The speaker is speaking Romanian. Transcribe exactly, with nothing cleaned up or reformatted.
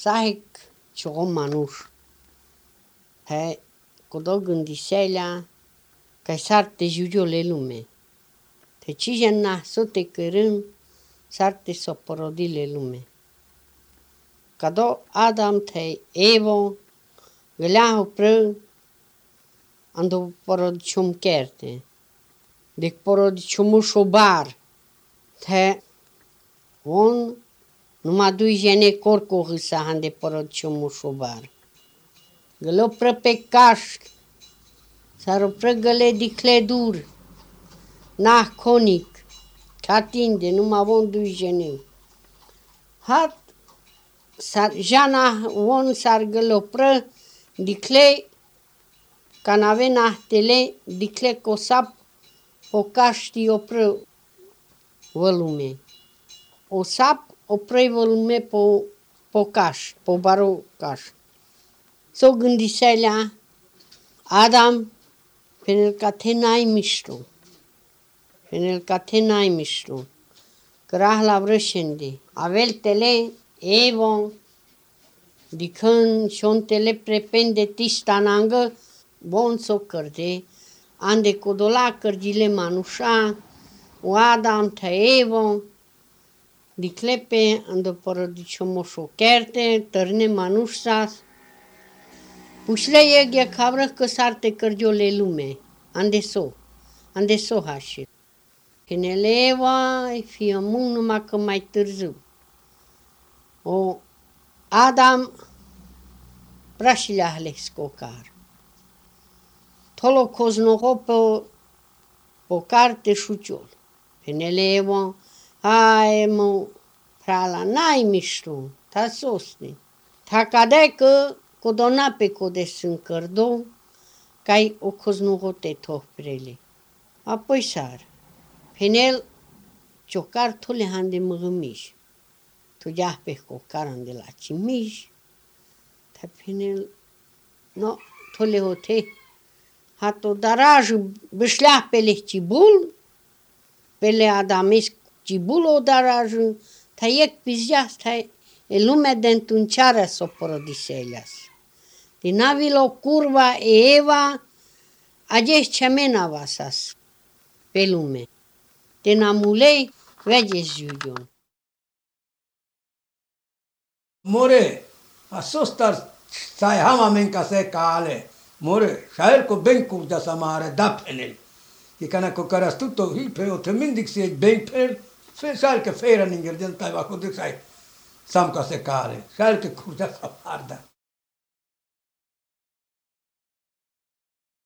Sahek čo manuš. He, kodo gândiselea că sarte jugiole lume. Te cijena sote cărân sarte soporodile lume. Cado Adam te Evo găleahu pră ando porodicium kerte. Dec porodiciumu șobar. Te on numai dui jene corco hâsa hande porodiciumu șobar. Gălă pră pe caș. S-ar pră găle dicle dur. Nah conic. Catinde numai von dui jene. Hat sar jana von sar gălă pră dicle canavena tele dicle cosap o caști o pră volume. O sap o pră volume po po caș, po baro caș. So gândiselea Adam penel ca te n-ai mișto. Penel ca te n-ai mișto. Cărah la vrășende. Avel tele Evo dicând și-on tele prepende tistanangă bon so cărde. Ande codola cărgile manușa o Adam te Evo diclepe ando porodiciumu șokerte tărne manușsas. Pușle e cabră că sarte cărgiole lume. Ande so. Ande so hașe. Peneleva fie mun numai că mai târziu. O Adam prașile ahle scocar. Tolo coznogo pe po carte șuciol. Peneleva hai mă prala n-ai mișto. Ta sosne. Ta cade că codona pe code sunt cărdo, cai o coznogote tohprele. Apoi sar. Penel ciocar tole hande măgămiș. Tu ia pe cocar ande la cimiș. Ta penel no tole hote. Hato daraj bășlea pele cibul, pele adamesc cibul o daraj, ta iec pizia, ta e lumea de întunceară s-o porodiseleas. Din avilo curva e Eva, agești cemena vasas pe lume. Din amulei, vegeți judion. More, a sostar sai hama menka se kale. More, shael ko benku da samare da penel. I kana ko karas tutto hi pe o te mindig se ben penel. Fe sal ke fera ninger den tai va ko de sai. Sam ka se kale. Shael ke kurda samarda.